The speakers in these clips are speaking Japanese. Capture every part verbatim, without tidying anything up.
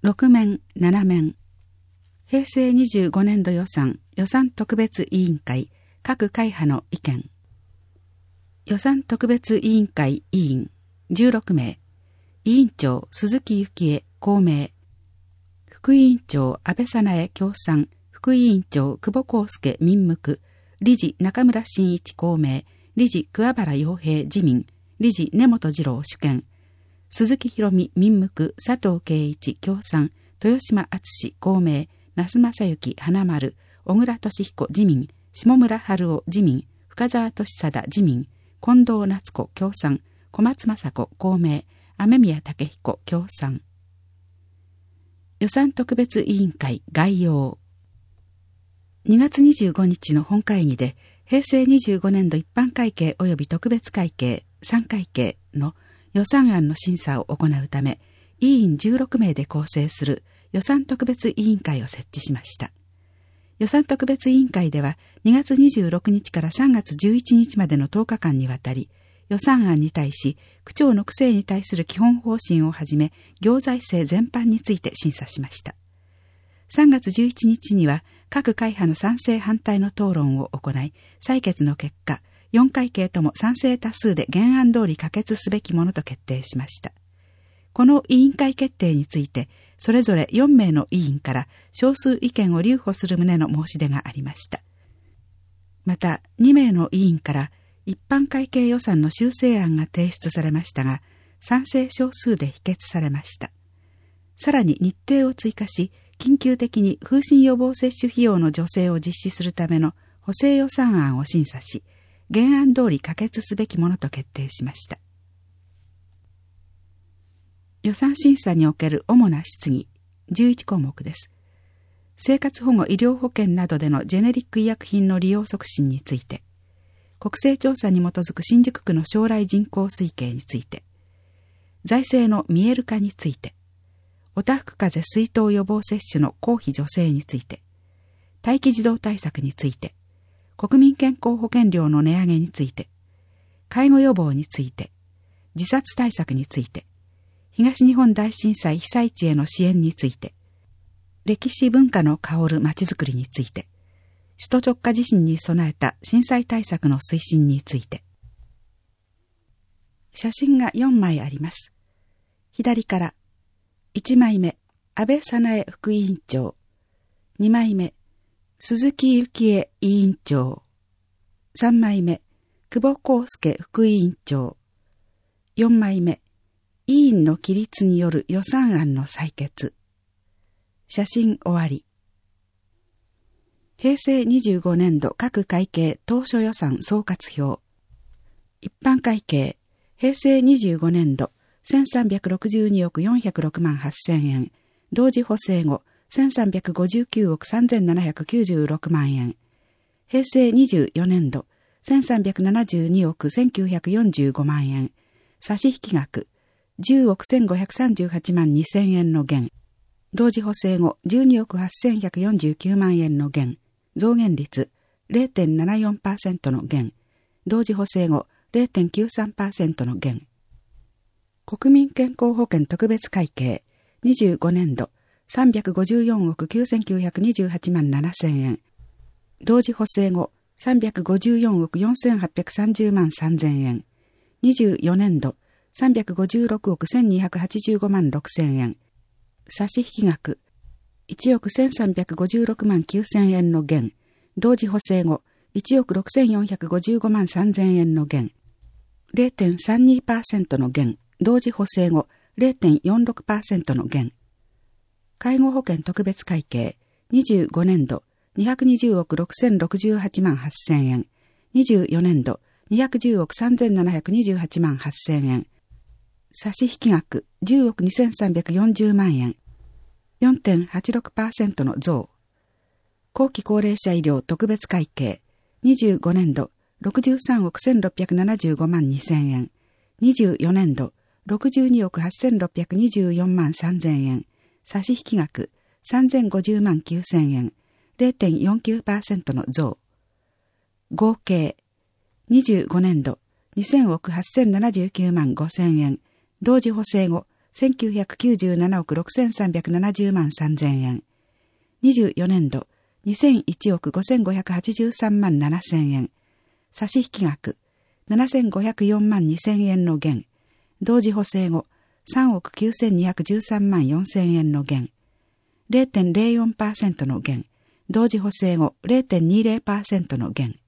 ろく面、なな面。平成にじゅうごねんど予算、予算特別委員会、各会派の意見。予算特別委員会委員、じゅうろく名。委員長、鈴木幸恵、公明。副委員長、安倍早苗、共産。副委員長、久保康介、民無。理事、中村真一、公明。理事、桑原洋平、自民。理事、根本二郎、主権。鈴木博美、民無。佐藤圭一、共産。豊島敦、公明。那須正幸、花丸。小倉俊彦、自民。下村春夫、自民。深沢俊貞、自民。近藤夏子、共産。小松雅子、公明。雨宮武彦、共産。予算特別委員会概要。にがつにじゅうごにちの本会議で、平成にじゅうごねんど一般会計及び特別会計さん会計の予算案の審査を行うため、委員じゅうろく名で構成する予算特別委員会を設置しました。予算特別委員会ではにがつにじゅうろくにちからさんがつじゅういちにちまでのとおかかんにわたり、予算案に対し、区長の区政に対する基本方針をはじめ、行財政全般について審査しました。さんがつじゅういちにちには、各会派の賛成反対の討論を行い、採決の結果、よん会計とも賛成多数で原案通り可決すべきものと決定しました。この委員会決定について、それぞれよん名の委員から少数意見を留保する旨の申し出がありました。また、に名の委員から、一般会計予算の修正案が提出されましたが、賛成少数で否決されました。さらに日程を追加し、緊急的に風疹予防接種費用の助成を実施するための補正予算案を審査し、原案通り可決すべきものと決定しました。予算審査における主な質疑、じゅういち項目です。生活保護医療保険などでのジェネリック医薬品の利用促進について、国勢調査に基づく新宿区の将来人口推計について、財政の見える化について、おたふく風邪水痘予防接種の公費助成について、待機児童対策について、国民健康保険料の値上げについて、介護予防について、自殺対策について、東日本大震災被災地への支援について、歴史文化の香るまちづくりについて、首都直下地震に備えた震災対策の推進について。写真がよんまいあります。左から、いちまいめ、安倍早苗副委員長。にまいめ、鈴木幸恵委員長。さんまいめ、久保康介副委員長。よんまいめ、委員の起立による予算案の採決。写真終わり。平成にじゅうごねんど各会計当初予算総括表。一般会計、平成にじゅうごねんどせんさんびゃくろくじゅうにおくよんひゃくろくまんはっせんえん。同時補正後せんさんびゃくごじゅうきゅうおくさんぜんななひゃくきゅうじゅうろくまんえん。平成にじゅうよねんどせんさんびゃくななじゅうにおくせんきゅうひゃくよんじゅうごまんえん。差し引き額じゅうおくせんごひゃくさんじゅうはちまんにせんえんの減。同時補正後じゅうにおくはっせんひゃくよんじゅうきゅうまんえんの減。増減率 れいてんななよんパーセント の減。同時補正後 れいてんきゅうさんパーセント の減。国民健康保険特別会計にじゅうごねんどさんびゃくごじゅうよんおくきゅうせんきゅうひゃくにじゅうはちまんななせんえん。同時補正後さんびゃくごじゅうよんおくよんせんはっぴゃくさんじゅうまんさんぜんえん。にじゅうよねんどさんびゃくごじゅうろくおくせんにひゃくはちじゅうごまんろくせんえん。差し引き額いちおくせんさんびゃくごじゅうろくまんきゅうせんえんの減。同時補正後いちおくろくせんよんひゃくごじゅうごまんさんぜんえんの減。れいてんさんにパーセント の減。同時補正後 れいてんよんろくパーセント の減。介護保険特別会計にじゅうごねんどにひゃくにじゅうおくろくせんろくじゅうはちまんはっせんえん。にじゅうよねんどにひゃくじゅうおくさんぜんななひゃくにじゅうはちまんはっせんえん。差し引き額じゅうおくにせんさんびゃくよんじゅうまんえん。よんてんはちろくパーセント の増。後期高齢者医療特別会計にじゅうごねんどろくじゅうさんおくせんろっぴゃくななじゅうごまんにせんえん。にじゅうよねんどろくじゅうにおくはっせんろっぴゃくにじゅうよんまんさんぜんえん。差し引き額さんぜんごじゅうまんきゅうせんえん。れいてんよんきゅうパーセント の増。合計にじゅうごねんどにせんおくはっせんななじゅうきゅうまんごせんえん。同時補正後せんきゅうひゃくきゅうじゅうななおくろくせんさんびゃくななじゅうまんさんぜんえん。にじゅうよねんど、にせんいちおくごせんごひゃくはちじゅうさんまんななせんえん。差引額、ななせんごひゃくよんまんにせんえんの減。同時補正後、さんおくきゅうせんにひゃくじゅうさんまんよんせんえんの減。れいてんれいよんパーセント の減。同時補正後 れいてんにじゅうパーセント の減。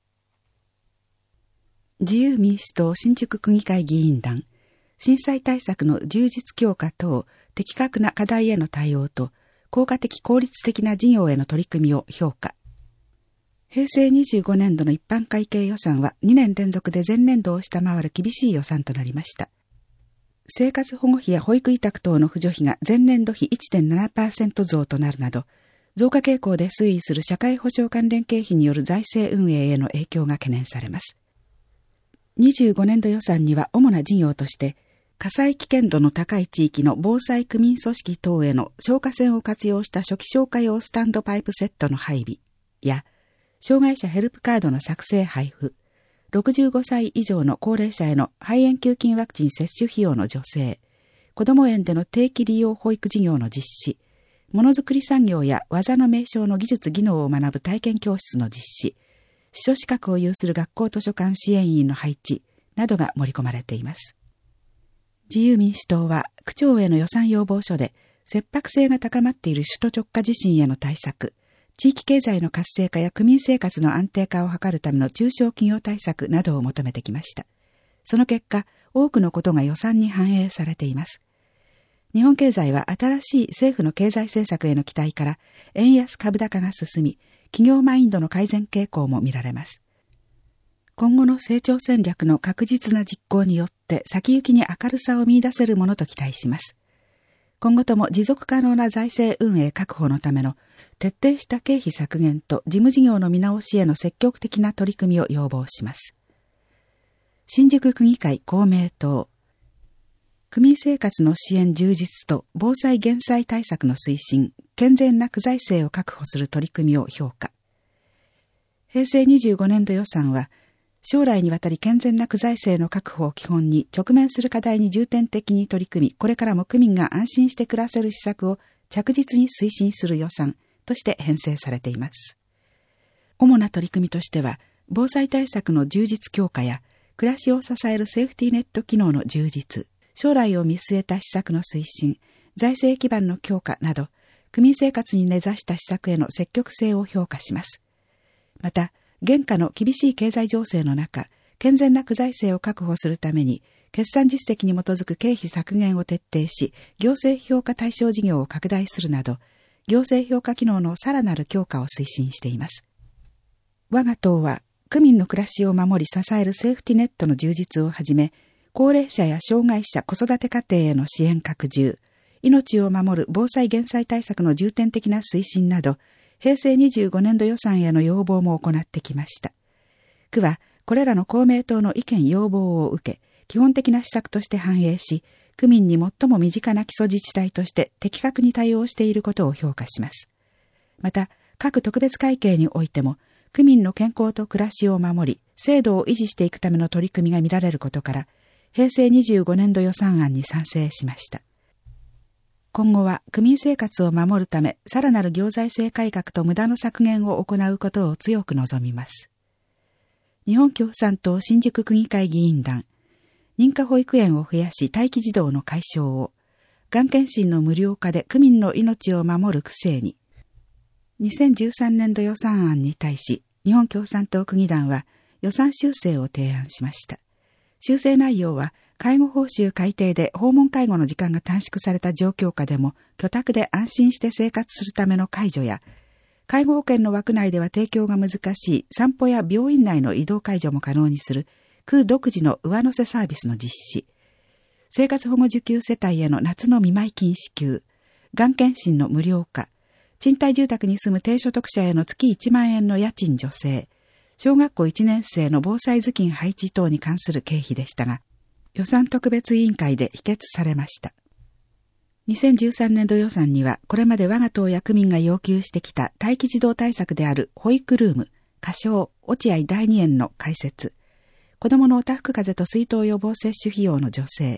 自由民主党新宿区議会議員団、震災対策の充実強化等、的確な課題への対応と、効果的効率的な事業への取り組みを評価。平成にじゅうごねんどの一般会計予算はにねん連続で前年度を下回る厳しい予算となりました。生活保護費や保育委託等の扶助費が前年度比 いちてんななパーセント 増となるなど、増加傾向で推移する社会保障関連経費による財政運営への影響が懸念されます。にじゅうごねんど予算には主な事業として、火災危険度の高い地域の防災区民組織等への消火栓を活用した初期消火用スタンドパイプセットの配備や、障害者ヘルプカードの作成配布、ろくじゅうごさい以上の高齢者への肺炎球菌ワクチン接種費用の助成、子ども園での定期利用保育事業の実施、ものづくり産業や技の名称の技術技能を学ぶ体験教室の実施、司書資格を有する学校図書館支援員の配置などが盛り込まれています。自由民主党は区長への予算要望書で切迫性が高まっている首都直下地震への対策、地域経済の活性化や区民生活の安定化を図るための中小企業対策などを求めてきました。その結果、多くのことが予算に反映されています。日本経済は新しい政府の経済政策への期待から円安株高が進み、企業マインドの改善傾向も見られます。今後の成長戦略の確実な実行によって先行きに明るさを見出せるものと期待します。今後とも持続可能な財政運営確保のための徹底した経費削減と事務事業の見直しへの積極的な取り組みを要望します。新宿区議会公明党、区民生活の支援充実と防災減災対策の推進、健全な区財政を確保する取り組みを評価。平成にじゅうごねんど予算は、将来にわたり健全な区財政の確保を基本に直面する課題に重点的に取り組み、これからも区民が安心して暮らせる施策を着実に推進する予算として編成されています。主な取り組みとしては、防災対策の充実強化や、暮らしを支えるセーフティーネット機能の充実、将来を見据えた施策の推進、財政基盤の強化など、区民生活に根ざした施策への積極性を評価します。また、現下の厳しい経済情勢の中、健全な区財政を確保するために、決算実績に基づく経費削減を徹底し、行政評価対象事業を拡大するなど、行政評価機能のさらなる強化を推進しています。我が党は、区民の暮らしを守り支えるセーフティネットの充実をはじめ、高齢者や障害者、子育て家庭への支援拡充、命を守る防災減災対策の重点的な推進など、平成にじゅうごねんど予算への要望も行ってきました。区は、これらの公明党の意見要望を受け、基本的な施策として反映し、区民に最も身近な基礎自治体として的確に対応していることを評価します。また、各特別会計においても、区民の健康と暮らしを守り、制度を維持していくための取り組みが見られることから、平成にじゅうごねんど予算案に賛成しました。今後は区民生活を守るため、さらなる行財政改革と無駄の削減を行うことを強く望みます。日本共産党新宿区議会議員団、認可保育園を増やし待機児童の解消を、がん検診の無料化で区民の命を守る区政に、にせんじゅうさんねんど予算案に対し、日本共産党区議団は予算修正を提案しました。修正内容は、介護報酬改定で訪問介護の時間が短縮された状況下でも居宅で安心して生活するための介助や、介護保険の枠内では提供が難しい散歩や病院内の移動介助も可能にする区独自の上乗せサービスの実施、生活保護受給世帯への夏の見舞金支給、がん検診の無料化、賃貸住宅に住む低所得者への月いちまんえんの家賃助成、小学校いちねん生の防災頭巾配置等に関する経費でしたが、予算特別委員会で否決されました。にせんじゅうさんねんど予算には、これまで我が党や区民が要求してきた待機児童対策である保育ルーム、仮称、落合だいに園の開設、子どものおたふく風邪と水痘予防接種費用の助成、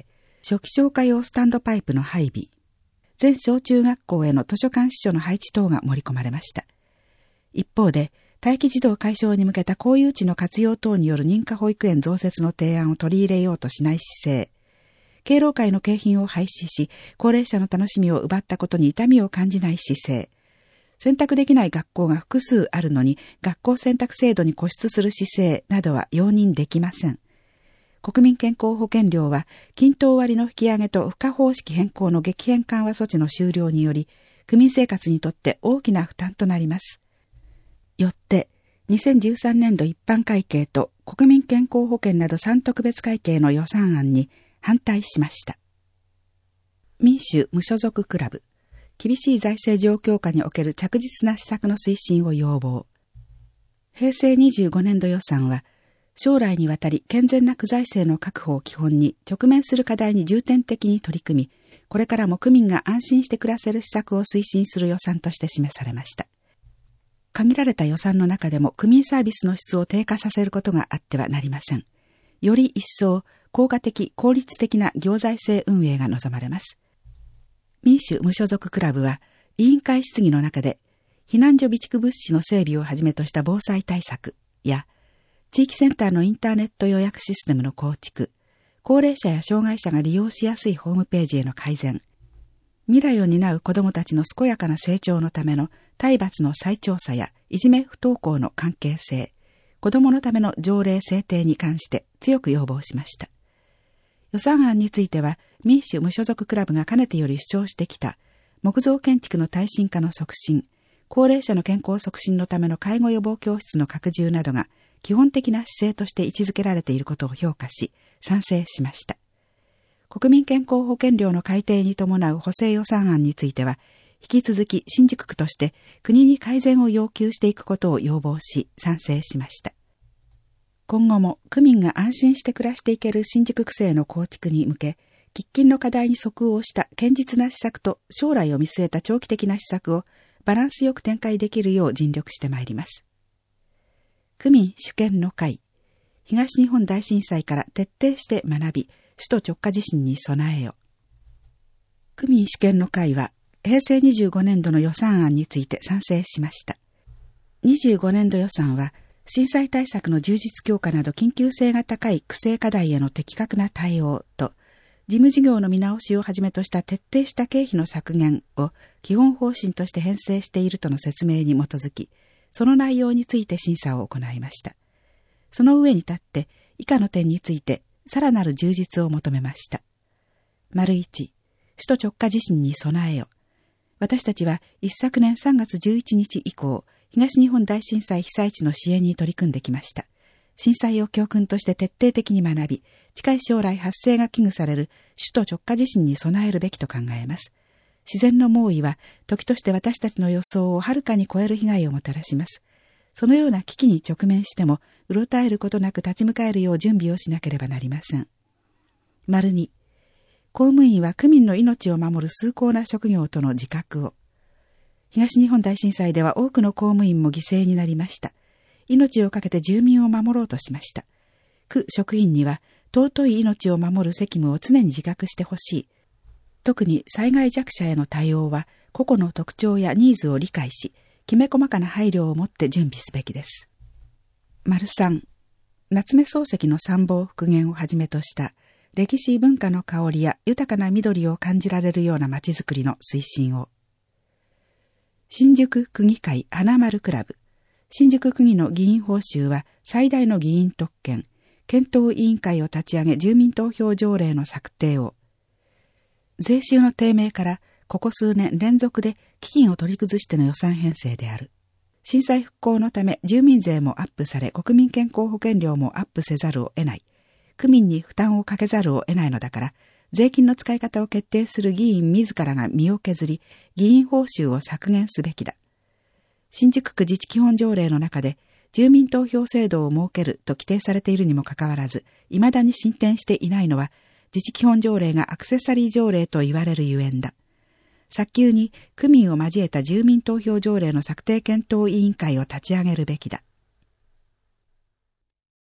初期消火用スタンドパイプの配備、全小中学校への図書館司書の配置等が盛り込まれました。一方で、待機児童解消に向けた公有地の活用等による認可保育園増設の提案を取り入れようとしない姿勢、敬老会の景品を廃止し、高齢者の楽しみを奪ったことに痛みを感じない姿勢、選択できない学校が複数あるのに学校選択制度に固執する姿勢などは容認できません。国民健康保険料は均等割の引き上げと付加方式変更の激変緩和措置の終了により、区民生活にとって大きな負担となります。よって、にせんじゅうさんねんど一般会計と国民健康保険などさん特別会計の予算案に反対しました。民主無所属クラブ、厳しい財政状況下における着実な施策の推進を要望。平成にじゅうごねんど予算は、将来にわたり健全な区財政の確保を基本に直面する課題に重点的に取り組み、これからも区民が安心して暮らせる施策を推進する予算として示されました。限られた予算の中でも区民サービスの質を低下させることがあってはなりません。より一層効果的、効率的な行財政運営が望まれます。民主無所属クラブは委員会質疑の中で避難所備蓄物資の整備をはじめとした防災対策や地域センターのインターネット予約システムの構築、高齢者や障害者が利用しやすいホームページへの改善、未来を担う子どもたちの健やかな成長のための体罰の再調査やいじめ不登校の関係性、子どものための条例制定に関して強く要望しました。予算案については民主無所属クラブがかねてより主張してきた木造建築の耐震化の促進、高齢者の健康促進のための介護予防教室の拡充などが基本的な姿勢として位置づけられていることを評価し賛成しました。国民健康保険料の改定に伴う補正予算案については引き続き新宿区として国に改善を要求していくことを要望し賛成しました。今後も区民が安心して暮らしていける新宿区政の構築に向け、喫緊の課題に即応した堅実な施策と将来を見据えた長期的な施策をバランスよく展開できるよう尽力してまいります。区民主権の会、東日本大震災から徹底して学び、首都直下地震に備えよ。区民主権の会は、平成にじゅうごねんどの予算案について賛成しました。にじゅうごねんど予算は、震災対策の充実強化など緊急性が高い区政課題への的確な対応と、事務事業の見直しをはじめとした徹底した経費の削減を基本方針として編成しているとの説明に基づき、その内容について審査を行いました。その上に立って、以下の点についてさらなる充実を求めました。丸一、首都直下地震に備えよ。私たちは一昨年さんがつじゅういちにち以降、東日本大震災被災地の支援に取り組んできました。震災を教訓として徹底的に学び、近い将来発生が危惧される首都直下地震に備えるべきと考えます。自然の猛威は時として私たちの予想をはるかに超える被害をもたらします。そのような危機に直面しても、うろたえることなく立ち向かえるよう準備をしなければなりません。丸に、公務員は区民の命を守る崇高な職業との自覚を。東日本大震災では多くの公務員も犠牲になりました。命をかけて住民を守ろうとしました。区職員には尊い命を守る責務を常に自覚してほしい。特に災害弱者への対応は個々の特徴やニーズを理解し、きめ細かな配慮を持って準備すべきです。丸三、夏目漱石の参謀復元をはじめとした歴史文化の香りや豊かな緑を感じられるような街づくりの推進を。新宿区議会花丸クラブ、新宿区議の議員報酬は最大の議員特権、検討委員会を立ち上げ住民投票条例の策定を。税収の低迷からここ数年連続で基金を取り崩しての予算編成である。震災復興のため住民税もアップされ国民健康保険料もアップせざるを得ない。区民に負担をかけざるを得ないのだから、税金の使い方を決定する議員自らが身を削り、議員報酬を削減すべきだ。新宿区自治基本条例の中で、住民投票制度を設けると規定されているにもかかわらず、未だに進展していないのは、自治基本条例がアクセサリー条例と言われるゆえんだ。早急に区民を交えた住民投票条例の策定検討委員会を立ち上げるべきだ。